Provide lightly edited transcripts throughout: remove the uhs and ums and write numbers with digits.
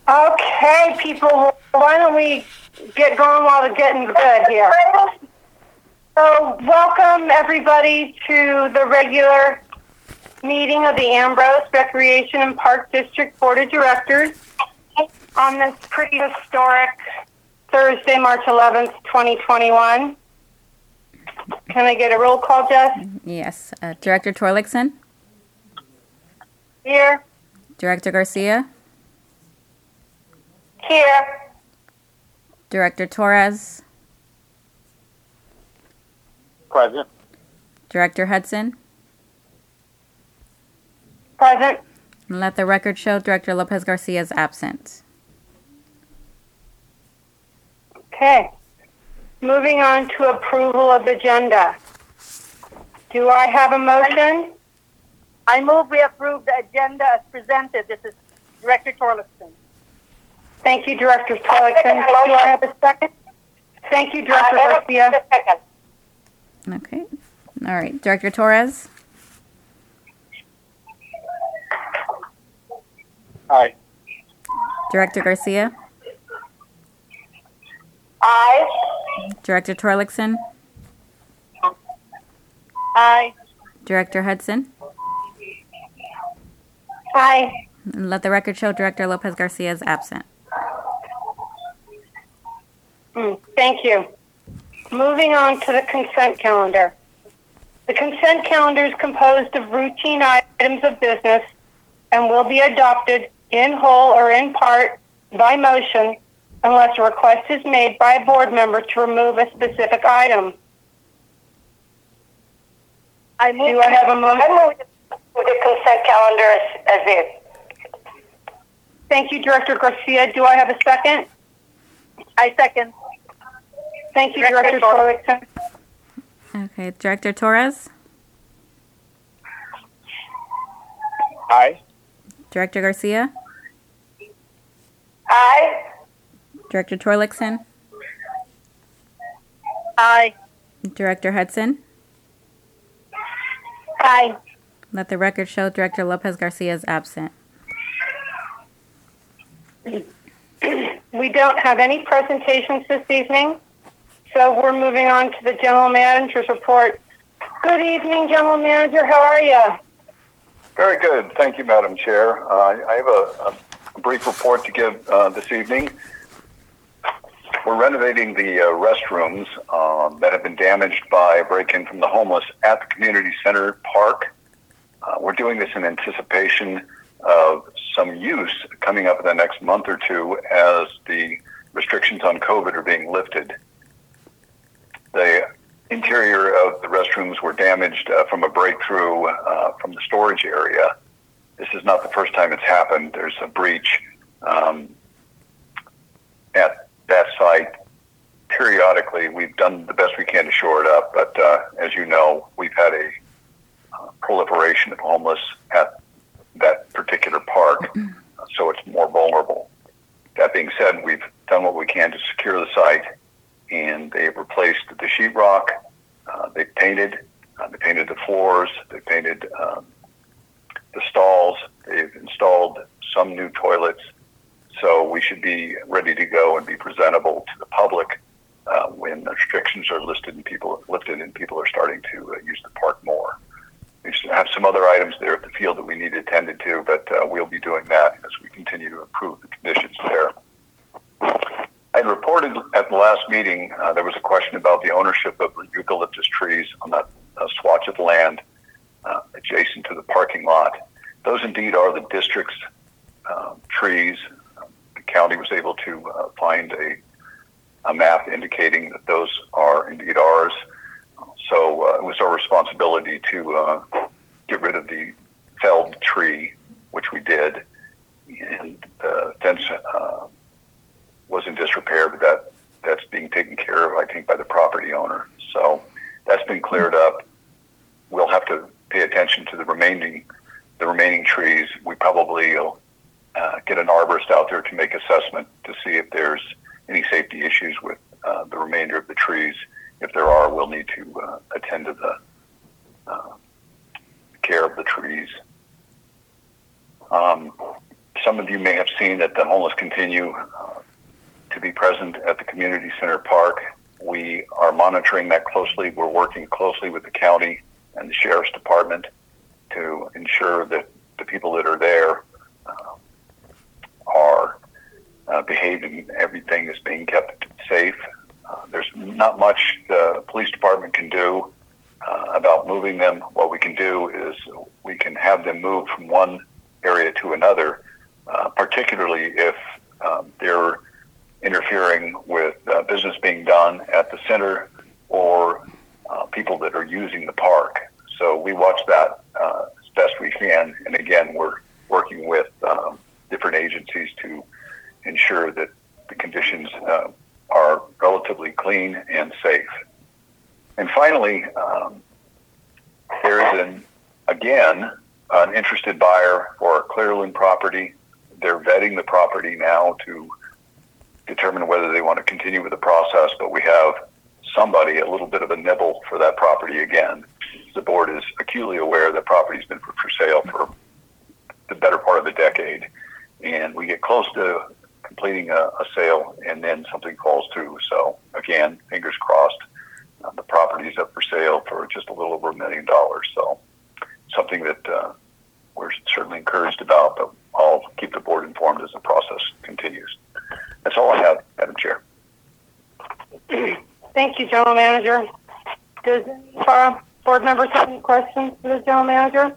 Okay, people, why don't we get going while they're getting good here? So, welcome everybody to the regular meeting of the Ambrose Recreation and Park District Board of Directors on this pretty historic Thursday, March 11th, 2021. Can I get a roll call, Jess? Yes. Director Torlakson? Here. Director Garcia? Here. Director Torres? Present. Director Hudson? Present. And let the record show Director Lopez Garcia is absent. Okay. Moving on to approval of the agenda. Do I have a motion? I move we approve the agenda as presented. This is Director Torlakson. Thank you, Director Torlakson. Do I have a second? Thank you, Director Garcia. Okay. All right. Director Torres? Aye. Director Garcia? Aye. Director Torlakson? Aye. Director Hudson? Aye. And let the record show Director Lopez Garcia is absent. Thank you. Moving on to the consent calendar. The consent calendar is composed of routine items of business and will be adopted in whole or in part by motion unless a request is made by a board member to remove a specific item. Do I have a motion? I move the consent calendar as is. Thank you, Director Garcia. Do I have a second? I second. Thank you, Director Torlakson. Okay. Director Torres? Aye. Director Garcia? Aye. Director Torlakson? Aye. Director Hudson? Aye. Let the record show Director Lopez Garcia is absent. We don't have any presentations this evening, so we're moving on to the General Manager's report. Good evening, General Manager. How are you? Very good. Thank you, Madam Chair. I have a brief report to give this evening. We're renovating the restrooms that have been damaged by a break-in from the homeless at the Community Center Park. We're doing this in anticipation of some use coming up in the next month or two as the restrictions on COVID are being lifted. The interior of the restrooms were damaged from a breakthrough from the storage area. This is not the first time it's happened. There's a breach at that site. Periodically, we've done the best we can to shore it up, but as you know, we've had a proliferation of homeless at that particular park, so it's more vulnerable. That being said, we've done what we can to secure the site, and they've replaced the sheetrock. They've painted the floors. They painted the stalls. They've installed some new toilets. So we should be ready to go and be presentable to the public when the restrictions are lifted and people are starting to use the park more. We have some other items there at the field that we need attended to, but we'll be doing that as we continue to improve the conditions there. I reported at the last meeting there was a question about the ownership of the eucalyptus trees on that swatch of land adjacent to the parking lot. Those indeed are the district's trees. The county was able to find a map indicating that those are indeed ours. So it was our responsibility to get rid of the felled tree, which we did, and the fence was in disrepair, but that's being taken care of, I think, by the property owner. So that's been cleared up. We'll have to pay attention to the remaining trees. We probably will get an arborist out there to make assessment to see if there's any safety issues with the remainder of the trees. If there are, we'll need to attend to the care of the trees. some of you may have seen that the homeless continue to be present at the community center park. We are monitoring that closely. We're working closely with the county and the sheriff's department to ensure that the people that are there are behaving. Everything is being kept safe. There's not much the police department can do about moving them. What we can do is we can have them move from one area to another, particularly if they're interfering with business being done at the center or people that are using the park. So we watch that as best we can. And again, we're working with different agencies to ensure that the conditions are relatively clean and safe. And finally, there is an interested buyer for Clearland property. They're vetting the property now to determine whether they want to continue with the process, but we have somebody, a little bit of a nibble for that property again. The board is acutely aware that property's been for sale for the better part of a decade, and we get close to completing a sale and then something falls through. So again, fingers crossed, the property's up for sale for just a little over $1 million. So something that we're certainly encouraged about, but I'll keep the board informed as the process continues. That's all I have, Madam Chair. Thank you, General Manager. Does board members have any questions for the General Manager?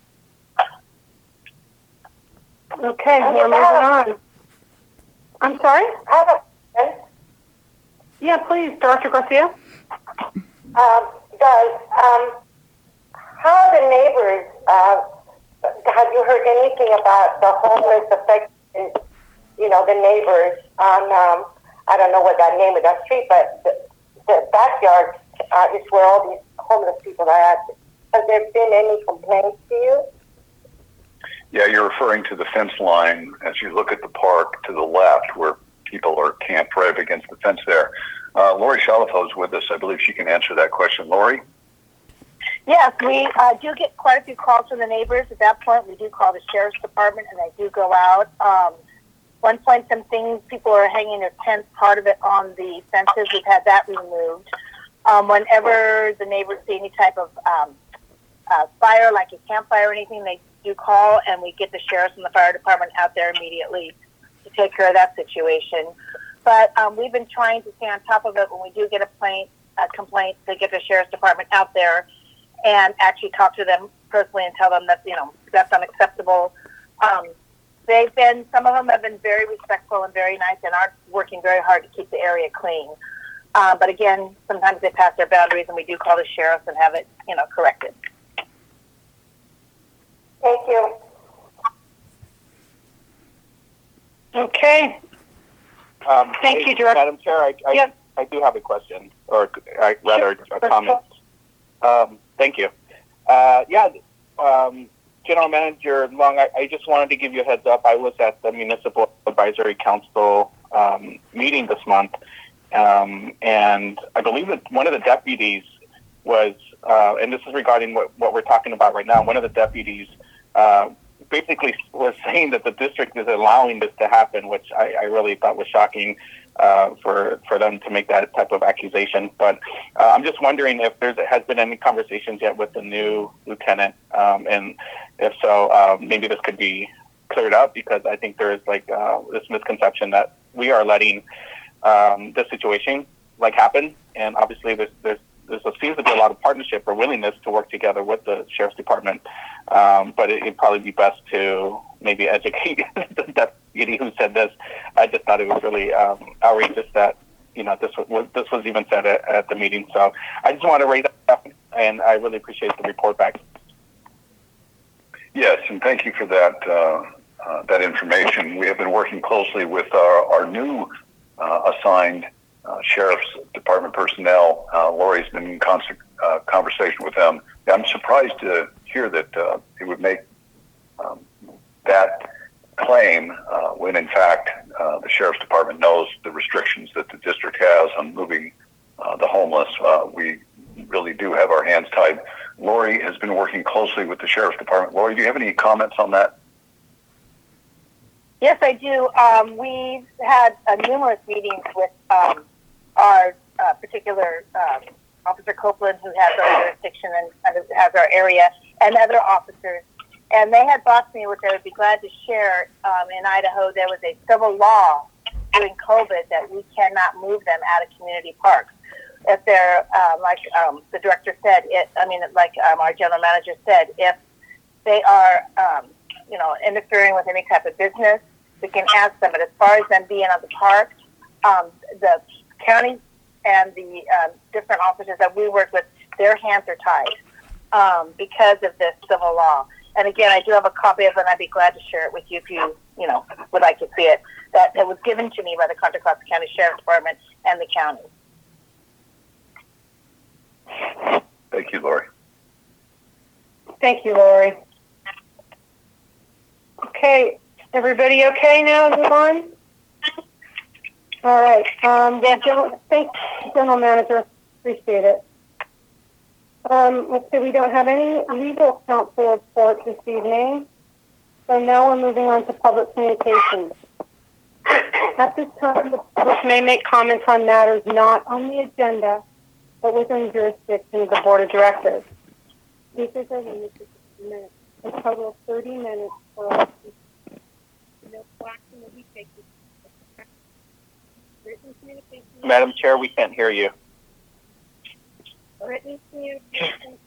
Okay, we're moving on. I'm sorry? I have a question. Yeah, please, Director Garcia. How are the neighbors, have you heard anything about the homeless affecting, the neighbors on, I don't know what that name of that street, but the backyard is where all these homeless people are at. Has there been any complaints to you? Yeah, you're referring to the fence line as you look at the park to the left where people are camped right up against the fence there. Lori Shalafo is with us. I believe she can answer that question. Lori? Yes, we do get quite a few calls from the neighbors. At that point, we do call the sheriff's department, and they do go out. One point, some things, people are hanging their tents, part of it on the fences. We've had that removed. Whenever the neighbors see any type of fire, like a campfire or anything, they do call, and we get the sheriff's and the fire department out there immediately to take care of that situation. But we've been trying to stay on top of it when we do get a complaint to get the sheriff's department out there and actually talk to them personally and tell them that, that's unacceptable. Some of them have been very respectful and very nice and are working very hard to keep the area clean. But again, sometimes they pass their boundaries, and we do call the sheriff and have it, corrected. Thank you. Okay. Thank you, Director. Madam Chair, I do have a question, or rather a comment. Thank you. General Manager Long, I just wanted to give you a heads up. I was at the Municipal Advisory Council meeting this month, and I believe that one of the deputies was, and this is regarding what we're talking about right now, one of the deputies basically was saying that the district is allowing this to happen, which I really thought was shocking for them to make that type of accusation. But I'm just wondering if there has been any conversations yet with the new lieutenant, and if so, maybe this could be cleared up, because I think there is this misconception that we are letting this situation happen, and obviously there seems to be a lot of partnership or willingness to work together with the sheriff's department, but it'd probably be best to maybe educate the deputy who said this. I just thought it was really outrageous that this was even said at the meeting. So I just want to raise that up, and I really appreciate the report back. Yes, and thank you for that information. We have been working closely with our new assigned Sheriff's Department personnel. Lori's been in constant conversation with them. I'm surprised to hear that it would make that claim when, in fact, the Sheriff's Department knows the restrictions that the district has on moving the homeless. We really do have our hands tied. Lori has been working closely with the Sheriff's Department. Lori, do you have any comments on that? Yes, I do. We've had numerous meetings with our particular Officer Copeland, who has our jurisdiction and has our area, and other officers. And they had brought to me, which I would be glad to share, in Idaho, there was a civil law during COVID that we cannot move them out of community parks. If they're, like the director said, our general manager said, if they are, interfering with any type of business, we can ask them. But as far as them being on the park, the county and the different officers that we work with, their hands are tied because of this civil law. And again, I do have a copy of it, and I'd be glad to share it with you if you would like to see it. That it was given to me by the Contra Costa County Sheriff's Department and the county. Thank you, Lori. Thank you, Lori. Okay, everybody okay now? Move on. All right. Thanks, General Manager. Appreciate it. Let's see. We don't have any legal counsel report this evening, so now we're moving on to public communications. At this time, the public may make comments on matters not on the agenda, but within the jurisdiction of the Board of Directors. Speakers are limited to 50 minutes. A total of 30 minutes for all speakers. No action will be taken. Written communication. Madam Chair, we can't hear you. Written communication.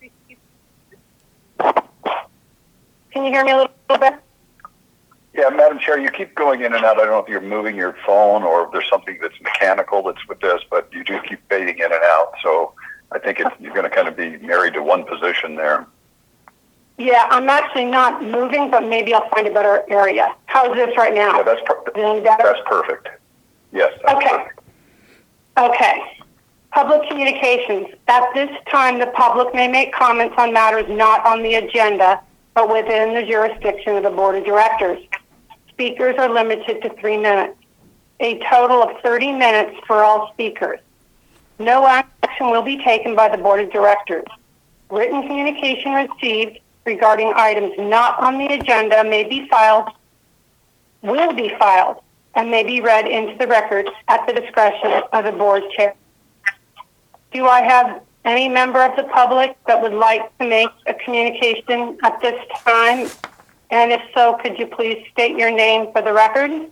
Can you hear me a little bit? Yeah, Madam Chair, you keep going in and out. I don't know if you're moving your phone or if there's something that's mechanical that's with this, but you do keep fading in and out. So I think you're going to kind of be married to one position there. Yeah, I'm actually not moving, but maybe I'll find a better area. How's this right now? Yeah, that's perfect. Yes. That's perfect. Okay. Public communications. At this time, the public may make comments on matters not on the agenda, but within the jurisdiction of the Board of Directors. Speakers are limited to 3 minutes. A total of 30 minutes for all speakers. No action will be taken by the Board of Directors. Written communication received regarding items not on the agenda will be filed, and may be read into the record at the discretion of the board chair. Do I have any member of the public that would like to make a communication at this time? And if so, could you please state your name for the record?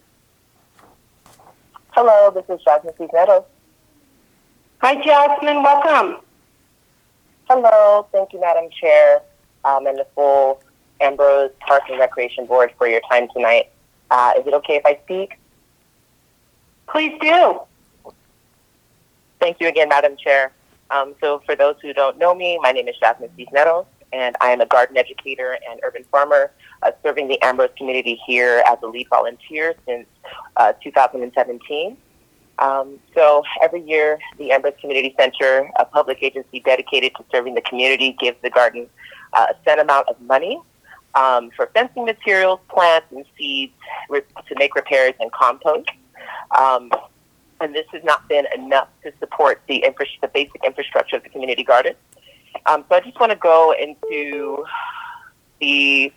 Hello, this is Jasmine Cisneros. Hi, Jasmine. Welcome. Hello. Thank you, Madam Chair, and the full Ambrose Park and Recreation Board for your time tonight. Is it okay if I speak? Please do. Thank you again, Madam Chair. So for those who don't know me, my name is Jasmine Cisneros, and I am a garden educator and urban farmer serving the Ambrose community here as a lead volunteer since 2017. So every year, the Ambrose Community Center, a public agency dedicated to serving the community, gives the garden a set amount of money for fencing materials, plants, and seeds to make repairs and compost. And this has not been enough to support the basic infrastructure of the community garden. So I just want to go into the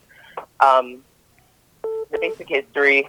basic history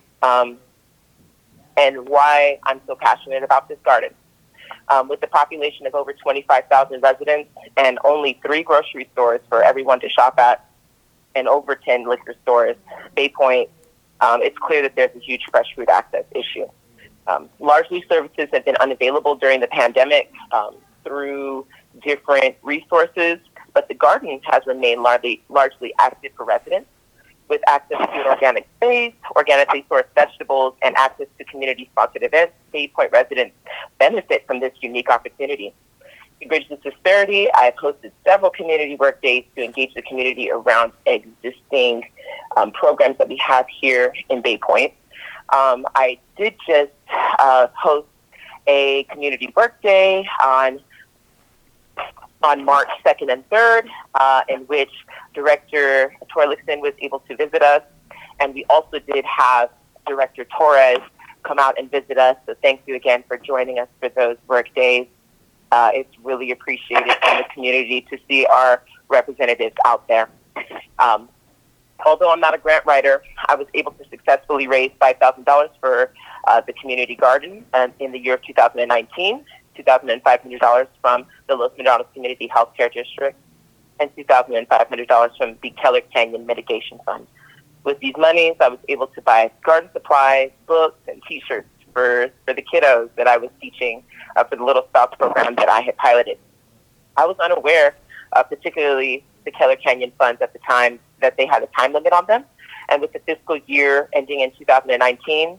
and why I'm so passionate about this garden. With the population of over 25,000 residents and only 3 grocery stores for everyone to shop at and over 10 liquor stores, Bay Point, it's clear that there's a huge fresh food access issue. Largely, services have been unavailable during the pandemic through different resources, but the garden has remained largely active for residents, with access to an organic space, organically sourced vegetables, and access to community-sponsored events. Bay Point residents benefit from this unique opportunity. To bridge this disparity, I have hosted several community work days to engage the community around existing programs that we have here in Bay Point. I did just host a community work day on March 2nd and 3rd, in which Director Torlixon was able to visit us. And we also did have Director Torres come out and visit us. So thank you again for joining us for those work days. It's really appreciated from the community to see our representatives out there. although I'm not a grant writer, I was able to successfully raise $5,000 for the community garden in the year of 2019, $2,500 from the Los Medranos Community Healthcare District, and $2,500 from the Keller Canyon Mitigation Fund. With these monies, I was able to buy garden supplies, books, and T-shirts for the kiddos that I was teaching for the Little Sprouts program that I had piloted. I was unaware, particularly the Keller Canyon funds at the time, that they had a time limit on them. And with the fiscal year ending in 2019,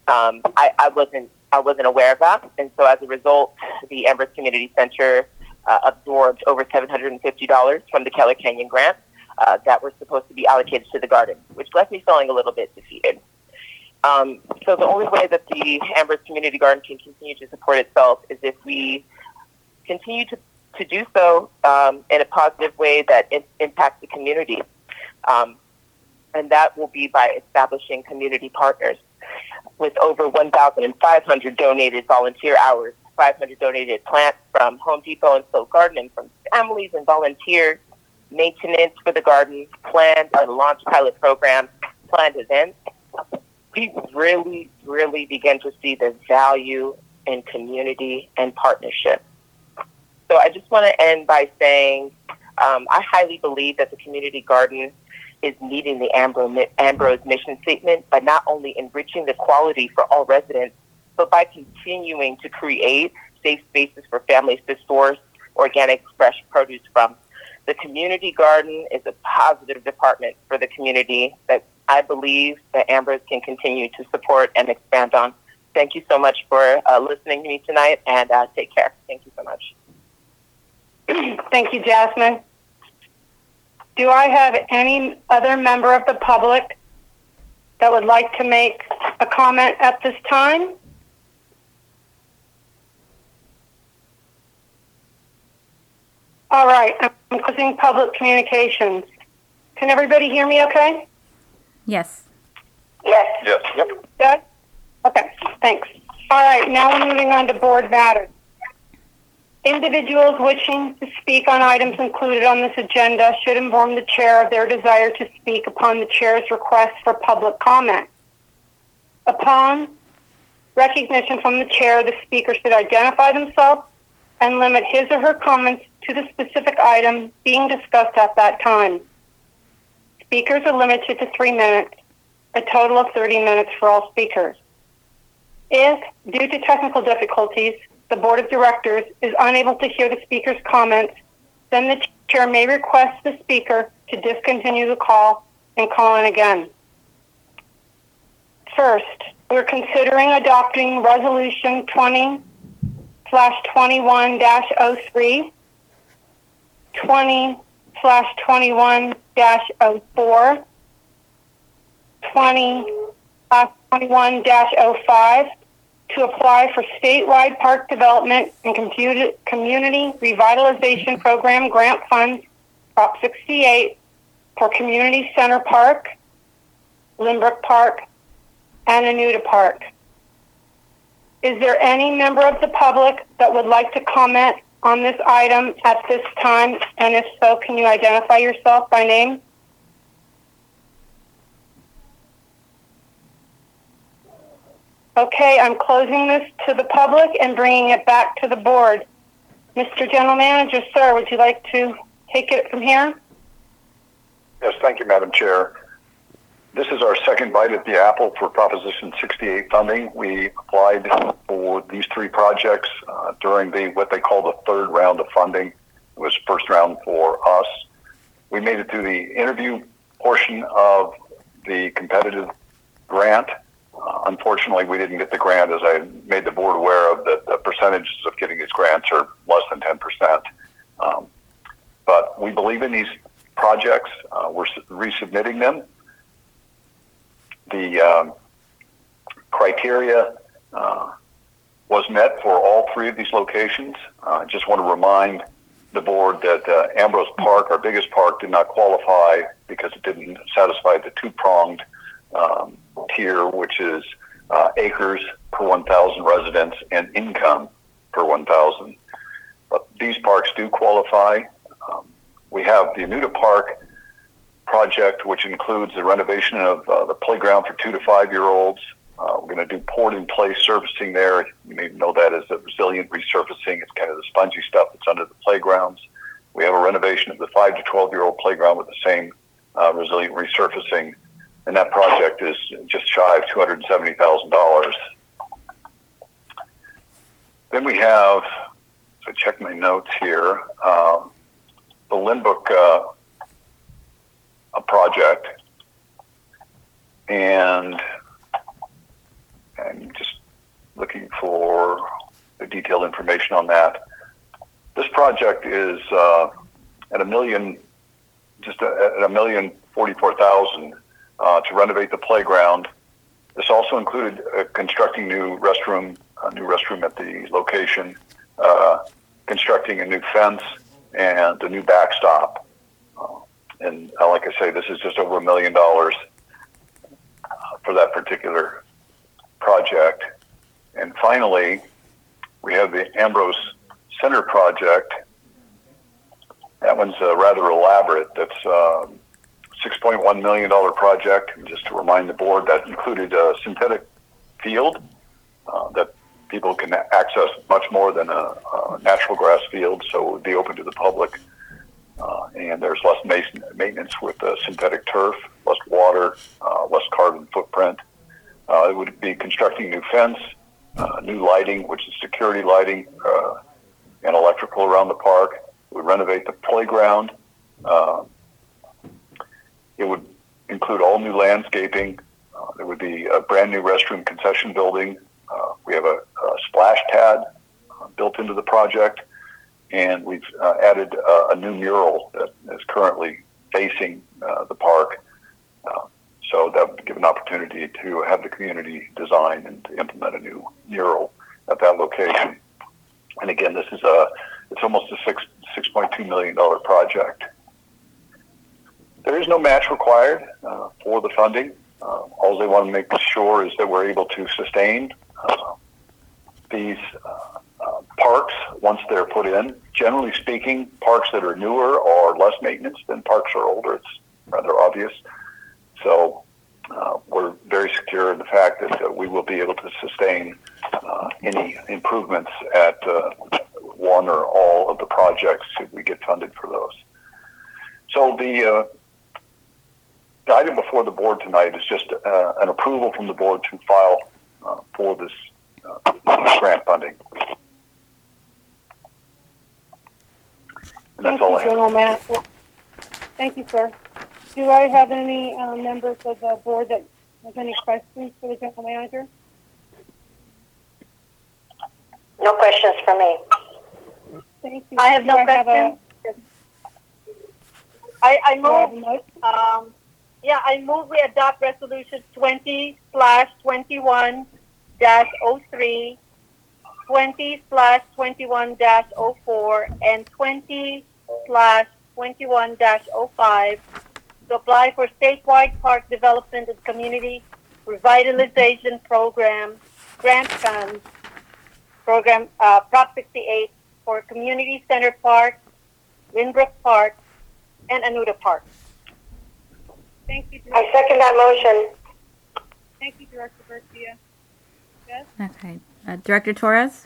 I wasn't aware of that. And so as a result, the Ambrose Community Center absorbed over $750 from the Keller Canyon grant that were supposed to be allocated to the garden, which left me feeling a little bit defeated. So the only way that the Ambrose Community Garden can continue to support itself is if we continue to do so in a positive way that impacts the community. And that will be by establishing community partners. With over 1,500 donated volunteer hours, 500 donated plants from Home Depot and Soul Garden, and from families and volunteers, maintenance for the garden, planned and launched pilot programs, planned events, we really, really begin to see the value in community and partnership. So I just want to end by saying I highly believe that the community garden is meeting the Ambrose mission statement by not only enriching the quality for all residents, but by continuing to create safe spaces for families to source organic, fresh produce from. The community garden is a positive department for the community that I believe that Ambrose can continue to support and expand on. Thank you so much for listening to me tonight, and take care. Thank you so much. Thank you, Jasmine. Do I have any other member of the public that would like to make a comment at this time? All right, I'm closing public communications. Can everybody hear me okay? Yes. Yes. Yes. Yep. Good? Okay, thanks. All right, now we're moving on to board matters. Individuals wishing to speak on items included on this agenda should inform the chair of their desire to speak upon the chair's request for public comment. Upon recognition from the chair, the speaker should identify themselves and limit his or her comments to the specific item being discussed at that time. Speakers are limited to 3 minutes, a total of 30 minutes for all speakers. If, due to technical difficulties, the Board of Directors is unable to hear the speaker's comments, then the chair may request the speaker to discontinue the call and call in again. First, we're considering adopting Resolution 20/21-03, 20/21-04, 20/21-05, to apply for statewide park development and community revitalization program grant funds, Prop 68, for Community Center Park, Lynbrook Park, and Anuta Park. Is there any member of the public that would like to comment on this item at this time? And if so, can you identify yourself by name? Okay, I'm closing this to the public and bringing it back to the board. Mr. General Manager, sir, would you like to take it from here? Yes, thank you, Madam Chair. This is our second bite at the apple for Proposition 68 funding. We applied for these 3 projects during what they call the third round of funding. It was first round for us. We made it through the interview portion of the competitive grant. Unfortunately, we didn't get the grant, as I made the board aware of, that the percentages of getting these grants are less than 10%. But we believe in these projects. We're resubmitting them. The criteria was met for all 3 of these locations. I just want to remind the board that Ambrose Park, our biggest park, did not qualify because it didn't satisfy the 2-pronged tier, which is acres per 1,000 residents and income per 1,000. But these parks do qualify. We have the Anuta Park project, which includes the renovation of the playground for 2 to 5 year olds. We're going to do poured-in-place surfacing there. You may know that as a resilient resurfacing. It's kind of the spongy stuff that's under the playgrounds. We have a renovation of the 5 to 12-year-old playground with the same resilient resurfacing, and that project is just shy of $270,000. Then we have, so check my notes here, the Lynbrook a project, and I'm just looking for the detailed information on that. This project is at $1,044,000 to renovate the playground. This also included constructing a new restroom at the location, constructing a new fence, and a new backstop. And like I say, this is just over $1 million for that particular project. And finally, we have the Ambrose Center project. That one's rather elaborate. That's $6.1 million project. And just to remind the board, that included a synthetic field that people can access much more than a natural grass field, so it would be open to the public. And there's less maintenance with synthetic turf, less water, less carbon footprint. It would be constructing new fence, new lighting, which is security lighting, and electrical around the park. It would renovate the playground. It would include all new landscaping. There would be a brand new restroom concession building. We have a splash pad built into the project, and we've added a new mural that is currently facing the park. So that would give an opportunity to have the community design and implement a new mural at that location. And again, this is it's almost a $6.2 million project. There is no match required for the funding. All they want to make sure is that we're able to sustain these parks once they're put in. Generally speaking, parks that are newer or less maintenance than parks are older. It's rather obvious. So we're very secure in the fact that we will be able to sustain any improvements at one or all of the projects if we get funded for those. So the item before the board tonight is just an approval from the board to file for this grant funding. And that's all I have. General Manager. Thank you, sir. Do I have any members of the board that have any questions for the General Manager? No questions for me. Thank you. I have no Do questions. I move. I move we adopt resolution 20/21-03, 20/21-04, and 20/21-05 to apply for statewide park development and community revitalization program grant funds. Program Prop 68 for Community Center Park, Lynbrook Park, and Anuta Park. Thank you, I second that motion. Thank you, Director Garcia. Yes? Okay. Director Torres?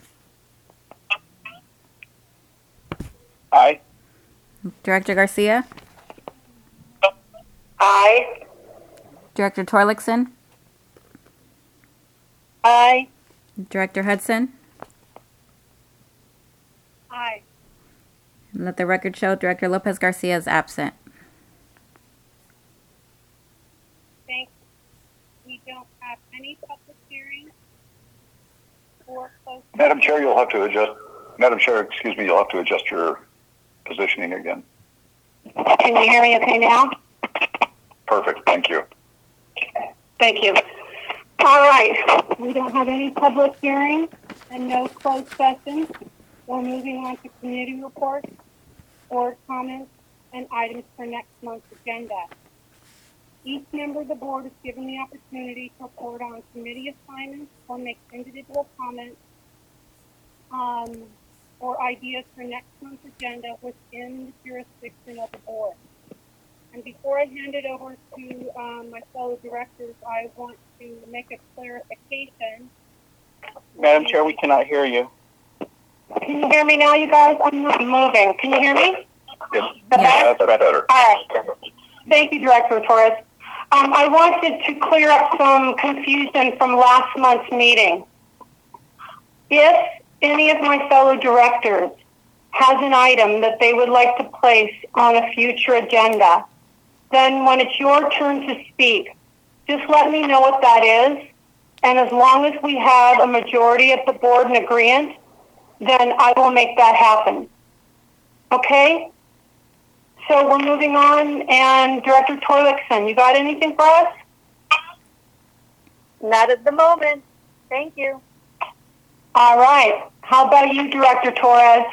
Aye. Director Garcia? Aye. Director Torlakson? Aye. Director Hudson? Aye. And let the record show Director Lopez Garcia is absent. Thanks. We don't have any public hearings or closed. Madam Chair, you'll have to adjust. Madam Chair, excuse me, you'll have to adjust your positioning again. Can you hear me okay now? Perfect. Thank you. Thank you. All right. We don't have any public hearings and no closed sessions. We're moving on to committee reports, board comments, and items for next month's agenda. Each member of the board is given the opportunity to report on committee assignments or make individual comments or ideas for next month's agenda within the jurisdiction of the board. And before I hand it over to my fellow directors, I want to make a clarification. Madam Chair, we cannot hear you. Can you hear me now, you guys? I'm not moving. Can you hear me? Yes. That's better. All right. Thank you, Director Torres. I wanted to clear up some confusion from last month's meeting. If any of my fellow directors has an item that they would like to place on a future agenda, then when it's your turn to speak, just let me know what that is. And as long as we have a majority of the board in agreement, then I will make that happen. Okay? So we're moving on, and Director Torlakson, you got anything for us? Not at the moment. Thank you. All right. How about you, Director Torres?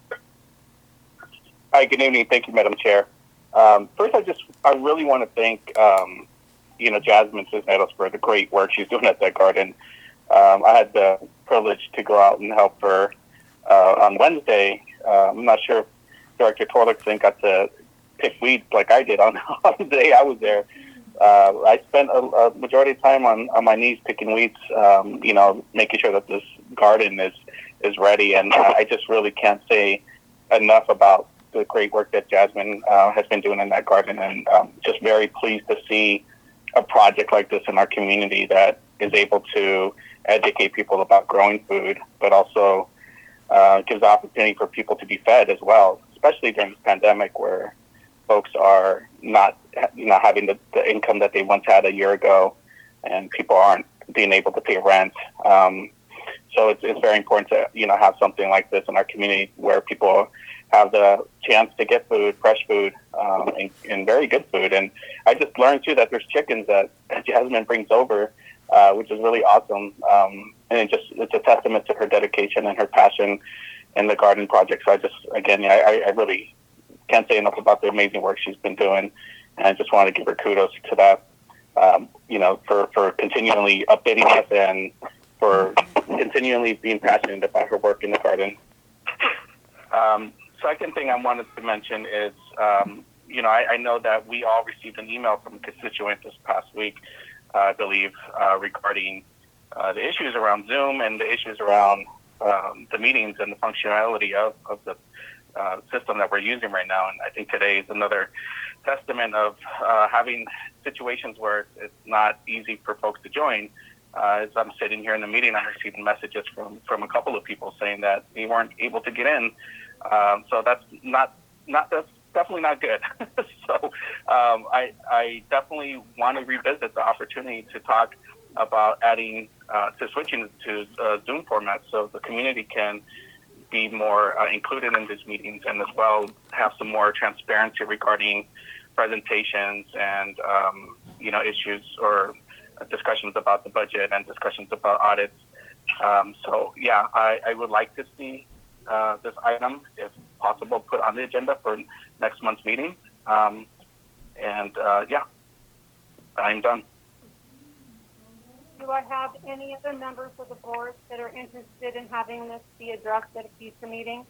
Hi, good evening. Thank you, Madam Chair. First, I really want to thank, Jasmine Cisneros for the great work she's doing at that garden. I had the privilege to go out and help her on Wednesday. I'm not sure if Director Torlakson got to pick weeds like I did on the day I was there. I spent a majority of time on my knees picking weeds, making sure that this garden is ready. And I just really can't say enough about the great work that Jasmine has been doing in that garden, and just very pleased to see a project like this in our community that is able to educate people about growing food, but also gives opportunity for people to be fed as well, especially during this pandemic where folks are not having the income that they once had a year ago, and people aren't being able to pay rent. So it's very important to have something like this in our community where people have the chance to get food, fresh food, and very good food. And I just learned too that there's chickens that Jasmine brings over, which is really awesome. And it's a testament to her dedication and her passion in the garden project. So I really can't say enough about the amazing work she's been doing, and I just want to give her kudos to that. For continually updating us and for continually being passionate about her work in the garden. Second thing I wanted to mention is, I know that we all received an email from a constituent this past week, I believe, regarding the issues around Zoom and the issues around the meetings and the functionality of the system that we're using right now. And I think today is another testament of having situations where it's not easy for folks to join. As I'm sitting here in the meeting, I'm receiving messages from a couple of people saying that they weren't able to get in. So that's that's definitely not good. So I definitely want to revisit the opportunity to talk about switching to Zoom format so the community can be more included in these meetings, and as well have some more transparency regarding presentations and issues or discussions about the budget and discussions about audits. I would like to see this item, if possible, put on the agenda for next month's meeting. I'm done. Do I have any other members of the board that are interested in having this be addressed at a future meeting?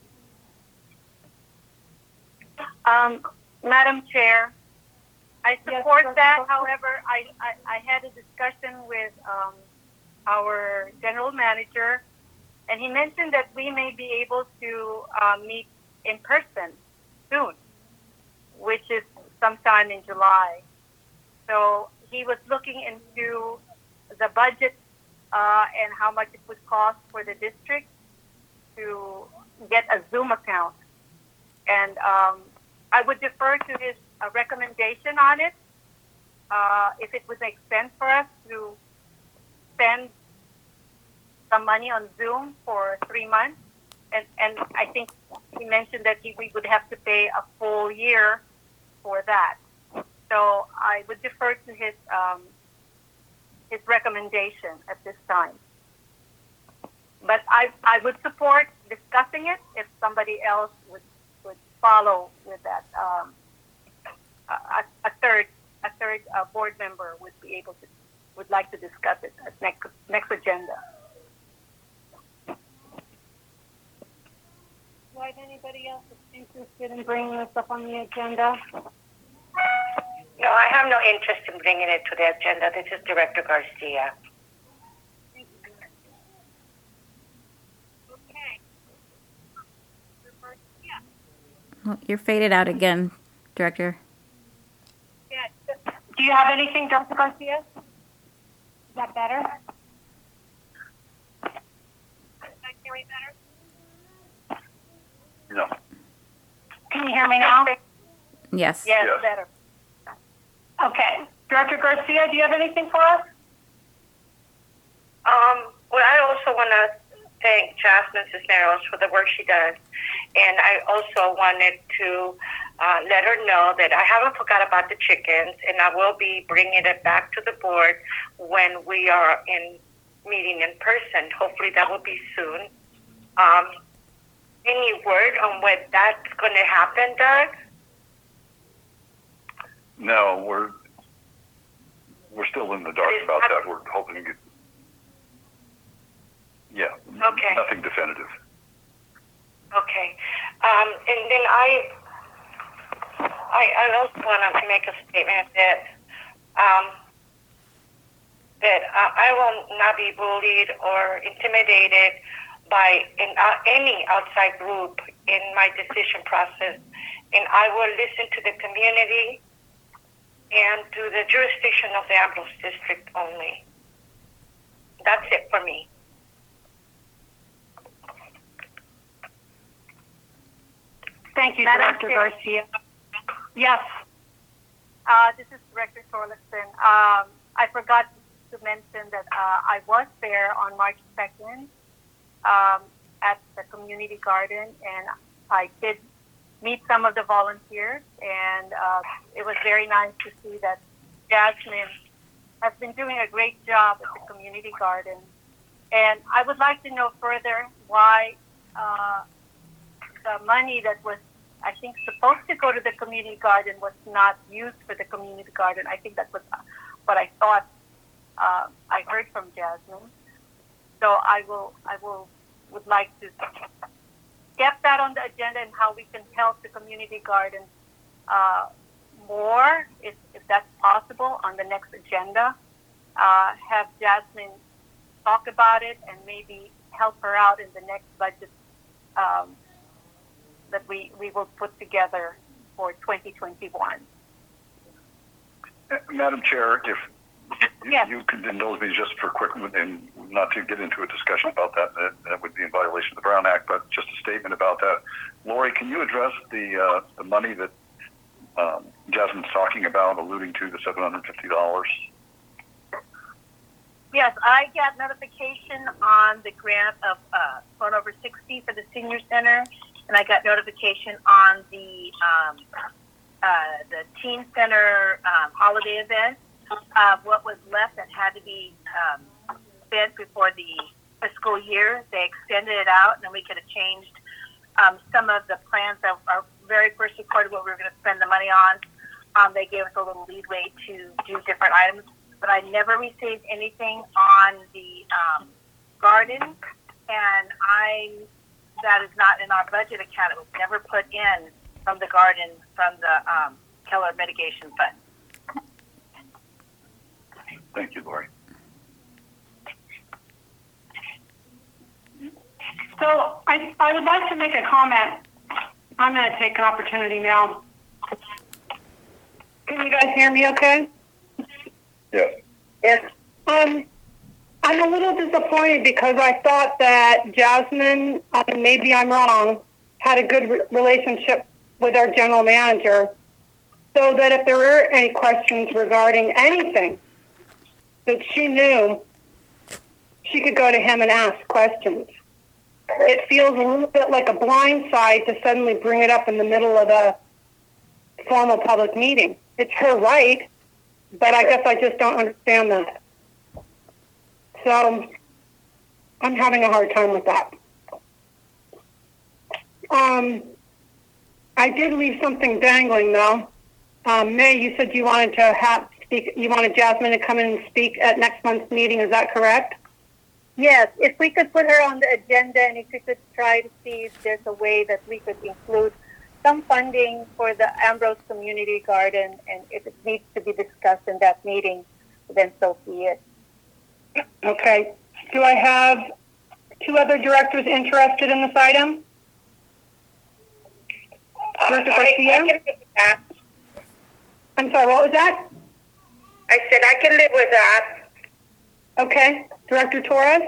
Madam Chair, I support that. However, I had a discussion with our general manager, and he mentioned that we may be able to meet in person soon, which is sometime in July. So he was looking into the budget and how much it would cost for the district to get a Zoom account. And I would defer to his recommendation on it, if it would make sense for us to spend some money on Zoom for 3 months. And I think he mentioned that we would have to pay a full year for that. So I would defer to his recommendation at this time. But I would support discussing it if somebody else would follow with that. A third board member would like to discuss it at next agenda. Do I have anybody else that's interested in bringing this up on the agenda? No, I have no interest in bringing it to the agenda. This is Director Garcia. Oh, you're faded out again, Director. Do you have anything, Director Garcia? Is that better? No. Can you hear me now? Yes. Yes, Yes. better. Okay. Director Garcia, do you have anything for us? Well, I also want to thank Jasmine Cisneros for the work she does. And I also wanted to let her know that I haven't forgot about the chickens, and I will be bringing it back to the board when we are meeting in person. Hopefully that will be soon. Any word on when that's going to happen, Doug? No, we're still in the dark about that. We're hoping to get. Yeah. Okay. Nothing definitive. Okay. And then I also want to make a statement that I will not be bullied or intimidated by any outside group in my decision process, and I will listen to the community and to the jurisdiction of the Ambrose District only. That's it for me. Thank you, Madam Director Chair. Garcia. Yes. This is Director Thorlison. I forgot to mention that I was there on March 2nd at the community garden, and I did meet some of the volunteers, and it was very nice to see that Jasmine has been doing a great job at the community garden. And I would like to know further why the money that was, I think, supposed to go to the community garden was not used for the community garden. I think that was what I thought I heard from Jasmine. So I would like to get that on the agenda and how we can help the community garden more, if that's possible, on the next agenda. Have Jasmine talk about it and maybe help her out in the next budget that we will put together for 2021. Madam Chair, if Yes. you could indulge me just for a quick, and not to get into a discussion about that would be in violation of the Brown Act, but just a statement about that. Lori, can you address the money that Jasmine's talking about, alluding to the $750? Yes, I got notification on the grant of Phone Over 60 for the Senior Center, and I got notification on the Teen Center holiday event. What was left that had to be spent before the fiscal year, they extended it out, and then we could have changed some of the plans that our very first report of what we were going to spend the money on. They gave us a little leeway to do different items, but I never received anything on the garden, and that is not in our budget account. It was never put in from the garden, from the Keller Mitigation Fund. Thank you, Lori. So I would like to make a comment. I'm going to take an opportunity now. Can you guys hear me okay? Yes. Yes. I'm a little disappointed because I thought that Jasmine, maybe I'm wrong, had a good relationship with our general manager, so that if there were any questions regarding anything that she knew, she could go to him and ask questions. It feels a little bit like a blindside to suddenly bring it up in the middle of a formal public meeting. It's her right, but I guess I just don't understand that. So I'm having a hard time with that. I did leave something dangling, though. May, you said you wanted to you wanted Jasmine to come in and speak at next month's meeting. Is that correct? Yes, if we could put her on the agenda, and if we could try to see if there's a way that we could include some funding for the Ambrose Community Garden, and if it needs to be discussed in that meeting, then so be it. Okay. Do I have two other directors interested in this item? Director I Garcia? can live with that. I'm sorry, what was that? I said I can live with that. Okay. Director Torres?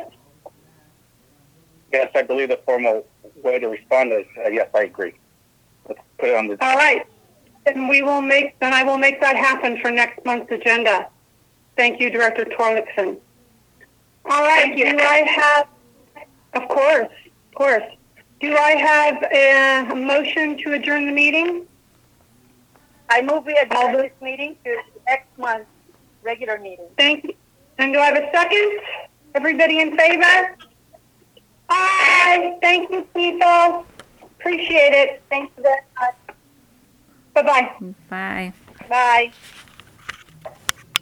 Yes, I believe the formal way to respond is yes, I agree. Let's put it on the. All right. Then I will make that happen for next month's agenda. Thank you, Director Torlakson. All right. Thank you. Do I have, of course. Do I have a motion to adjourn the meeting? I move we adjourn this meeting to next month's regular meeting. Thank you. And do I have a second? Everybody in favor? Aye. Thank you, people. Appreciate it. Thank you very much. Bye-bye. Bye. Bye.